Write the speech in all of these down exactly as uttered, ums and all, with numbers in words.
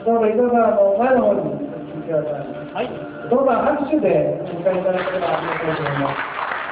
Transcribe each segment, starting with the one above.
どうぞ伊藤さん、あの前の方に来てください。はい。どうぞ拍手でお迎えいただければありがとうございます。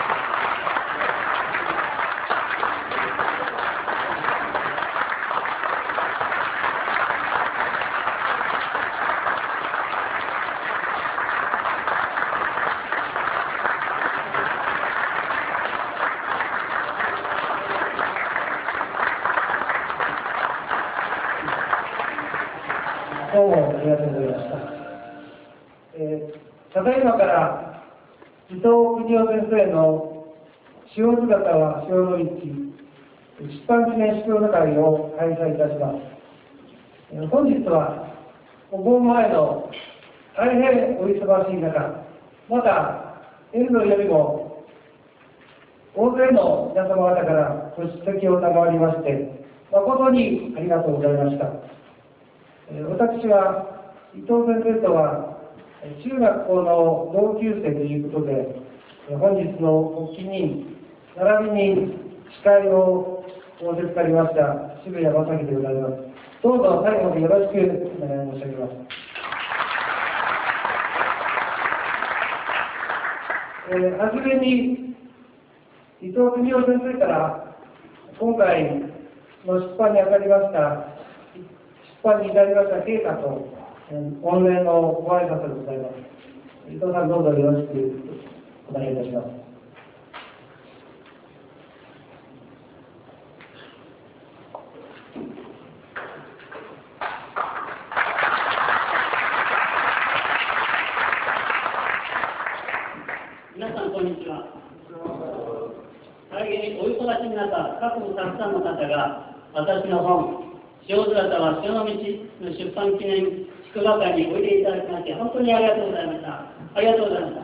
どうもありがとうございました。えー、ただいまから伊藤邦夫先生の潮姿は潮の市出版記念祝賀会を開催いたします。えー、本日はお盆前の大変お忙しい中、また遠路よりも大勢の皆様方からご出席を賜りまして誠にありがとうございました。私は伊藤先生とは中学校の同級生ということで、本日の発起人並びに司会を仰せつかりました渋谷正樹でございます。どうぞ最後までよろしくお願い申し上げます。えー、はじめに伊藤邦夫先生から今回の出版にあたりました出版に至りました経過と御礼のご挨拶でございます。伊藤さん、どうぞよろしくお願いいたします。 皆さん、こんにちは。大変お忙しい中、過去にたくさんの方が私の本潮姿は潮の道の出版記念祝賀会においでいただきまして本当にありがとうございました。ありがとうございました。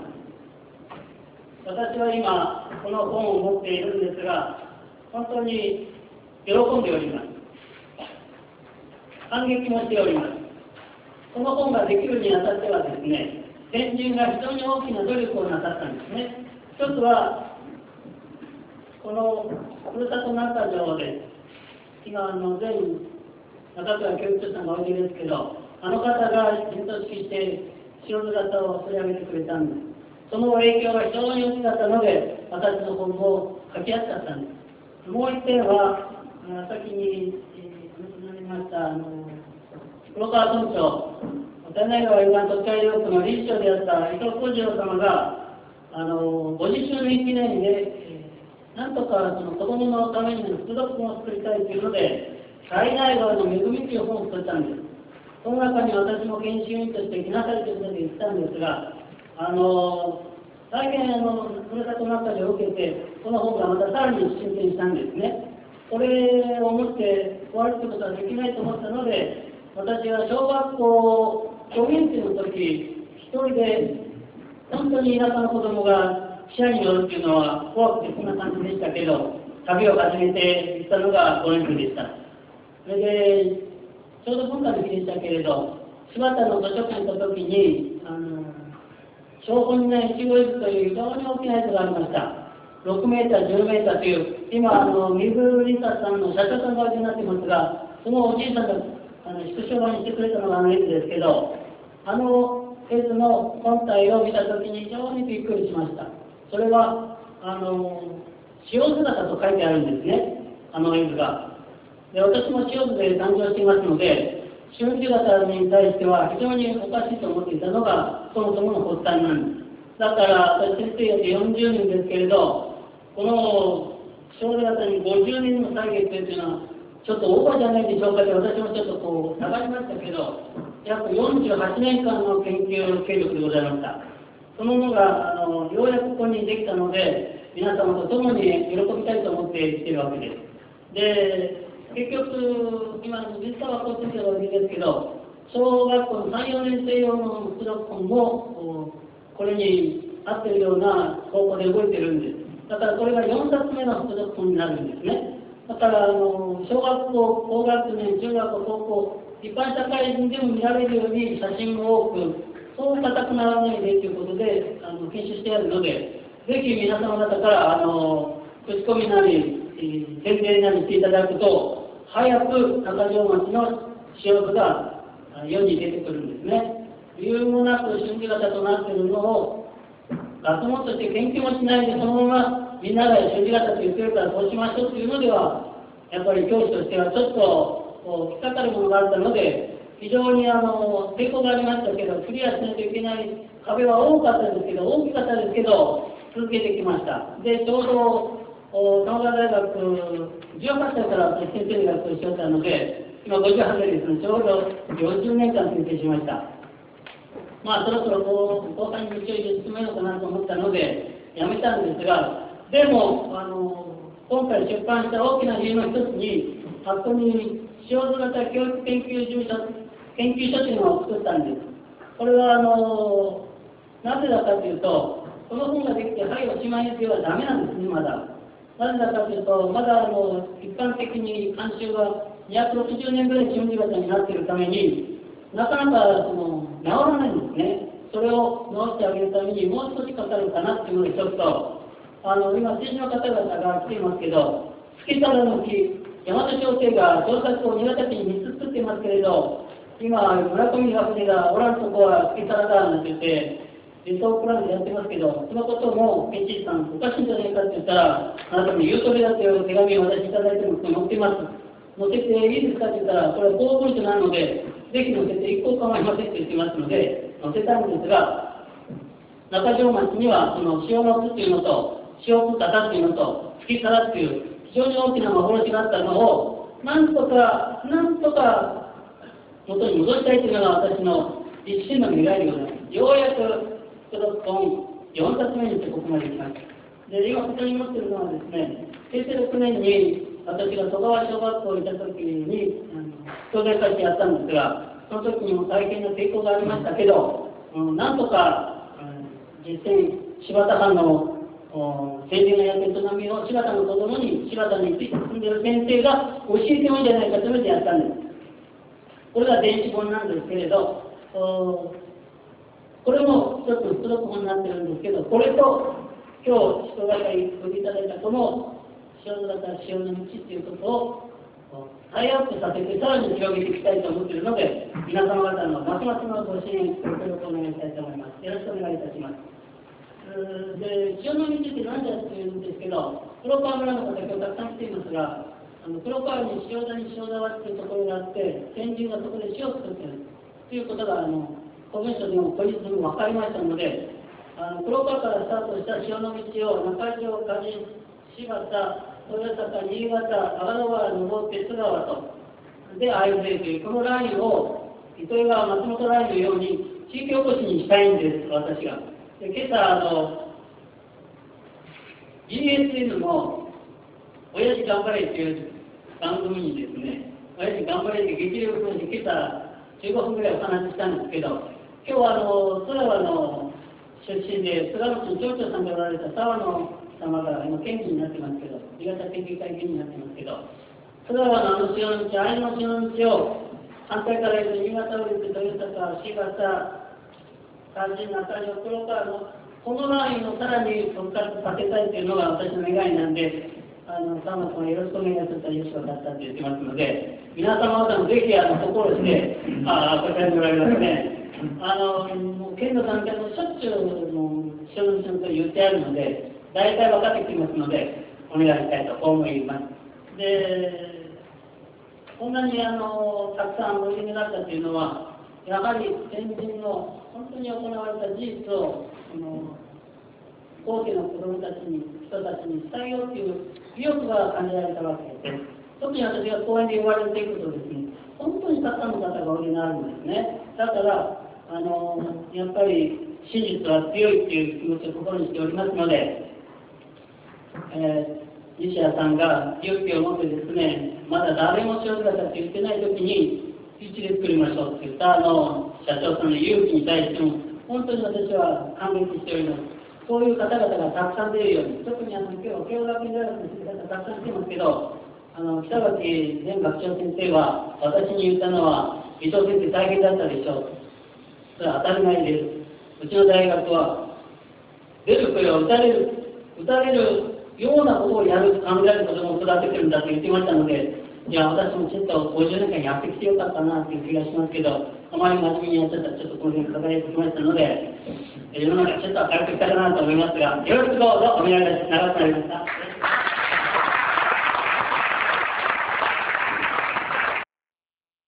私は今この本を持っているんですが、本当に喜んでおります。感激もしております。この本ができるにあたってはですね、先人が非常に大きな努力をなさったんですね。一つはこのふるさと南田城で今あの前中川教育長さんがおいでですけど、あの方が陣頭指揮して潮姿を取り上げてくれたんです。その影響が非常に大きかったので、私の本も書きやすかったんです。もう一点は、先に亡くなりましたあの黒川村長、天内川沿岸特会領区の理事長であった伊藤幸次郎様があのごじゅっしゅうねん記念で、なんとかその子どものためにの付属本を作りたいというので、海内川の恵みという本を作ったんです。その中に私も研修員として来なさいということで言ったんですが、あの大変あのふるさと南田城を受けて、この本がまたさらに進展したんですね。これをもって終わるということはできないと思ったので、私は小学校ごねん生の時、一人で本当に田舎の子供が汽車に乗るっていうのは怖くてこんな感じでしたけど、旅を始めていったのがごねん生でした。それでちょうど文化の日でしたけれど、柴田の図書館に行った時にあの小本内一号図という非常に大きなやつがありました。ろくメーターじゅうメーターという今あの水理沙さんの社長さんがおいでになってますが、そのおじいさんがあの出所版にしてくれたのがあの絵図ですけど、あの絵図の本体を見た時に非常にびっくりしました。それはあの潮姿と書いてあるんですね、あの絵図が。で、私も潮図で誕生していますので、潮姿に対しては非常におかしいと思っていたのがそもそもの発端なんです。だから私先生約よんじゅうにんですけれど、この潮姿にごじゅうにんの歳月というのはちょっとオーバーじゃないでしょうかで、私もちょっとこう下がりましたけど、約よんじゅうはちねんかんの研究継続でございました。そのものがあのようやくここにできたので、皆様と共に喜びたいと思って来ているわけです。で、結局、今、実は高校生はでですけど、小学校のさん、よねん生用の付属本もこれに合っているような方向で動いているんです。だからこれがよんさつめの付属本になるんですね。だからあの小学校、高学年、中学校、高校、一般社会人でも見られるように写真も多く、そう硬くならないでということであの研修してあるので、ぜひ皆様方からあの口コミなり、宣伝なりしていただくと、早く中条町の塩津が世に出てくるんですね。理由もなく信じ方となっているのを学問として研究もしないでそのままみんなが信じ方と言ってるからそうしましょうというのではやっぱり教師としてはちょっと引っかかるものがあったので非常にあの抵抗がありましたけどクリアしないといけない壁は多かったですけど大きかったですけど続けてきました。でちょうど玉川大学じゅうはっさいから先生に学校しよったので今ごじゅうはっさいですのでちょうどよんじゅうねんかん先生しました。まあそろそろ後半に道を入れ進めようかなと思ったのでやめたんですがでもあの今回出版した大きな理由の一つにあそこに塩津型教育研究事務所研究所というのを作ったんです。これはあのなぜだかというとこの本ができてはいおしまいではダメなんですねまだ。なぜだかというとまだあの一般的に監修がにひゃくろくじゅうねんぐらい信じ方になっているためになかなかその治らないんですね。それを治してあげるためにもう少しかかるかなっていうのでちょっとあの今政治の方々が来ていますけど月貞の木大和商店が調査を新潟県にみっつ作っていますけれど今村上学生がおらんとこは月貞だなんて言って理想プランでやってますけどそのこともケンチーさんおかしいんじゃないかって言ったらあなたの言う通りだという手紙を私いただいても載ってます載せていいですかって言ったらこれは公文書なのでぜひ載せて一向構いませんって言ってますので載せたんですが中条町にはその塩の巣っていうのと塩津型っていうのと月貞っていう非常に大きな幻があったのをなんとかなんとか元に戻したいというのが私の一心の願いでございます。ようやくこの本よんさつめにしてここまで来ました。で今ここに持っているのはですねへいせいろくねんに私が戸川小学校にいた時に教材化してやったんですがその時にも大変な抵抗がありましたけど、うん、なんとか、うん、実践柴田藩の政治のやってる営みを柴田の子供に柴田に住んでいる先生が教えてもいいんじゃないかというのでやったんです。これが電子本なんですけれどこれも一つ付録本になってるんですけどこれと今日人がいいただいたこの塩津型塩の道っていうことをタイアップさせてさらに広げていきたいと思っているので皆様方のますますのご支援ご協力をお願いしたいと思います。よろしくお願いいたします。で塩の道って何だっていうんですけど黒川村の方今日たくさん来ていますがあの黒川に塩田に塩沢っていうところがあって先人がそこで塩を作っているということがあの公文書でも後日にも分かりましたのであの黒川からスタートした塩の道を中条梶柴田豊坂新潟阿賀野川登って津川とで会津へというこのラインを糸魚川松本ラインのように地域おこしにしたいんです私が。で今朝あの ジーエスエヌ の「親父頑張れ」という番組にですね親父頑張れって激励を込めて今朝じゅうごふんぐらいお話ししたんですけど今日はあの津川の出身で津川町の町長さんでおられた沢野様が今県議になってますけど新潟県議会議員になってますけど津川のあの塩の道あれの塩の道を反対から言うと新潟を言って豊坂柴田肝心中条黒川のこのラインをさらに復活させたいというのが私の願いなんであの沢野さんよろしくお願いするとよし分かったって言ってますので皆様方もぜひあの心してああこちらにおられますねあのもう県の団体もしょっちゅうの塩の道と言ってあるので大体分かってきてますのでお願いしたいと思います。でこんなにあのたくさんお入りになったというのはやはり先人の本当に行われた事実をあの後世の子どもたちに人たちに伝えようという意欲が感じられたわけです。特に私が講演で言われていくとですね本当にたくさんの方がお入りになるんですね。だからあのやっぱり真実は強いという気持ちを心にしておりますので、えー、西谷さんが勇気を持ってですねまだ誰も塩塚って言ってない時に一で作りましょうって言ったあの社長さんの勇気に対しても本当に私は感激しております。そういう方々がたくさん出るように特にあの今日慶応学院大学の先生方たくさん来てますけどあの北脇前学長先生は私に言ったのは伊藤先生大変だったでしょうそれは当たり前です。うちの大学は出る声を打たれる打たれるようなことをやる考える子供を育ててるんだと言ってましたのでいや私もちょっとごじゅうねんかんやってきてよかったなという気がしますけどあまり真面目にやってたらちょっとこういうふうに輝いてきましたので、世の中ちょっと明るくしたかなと思いますが、よろしくどうぞお願いします。長くなりました。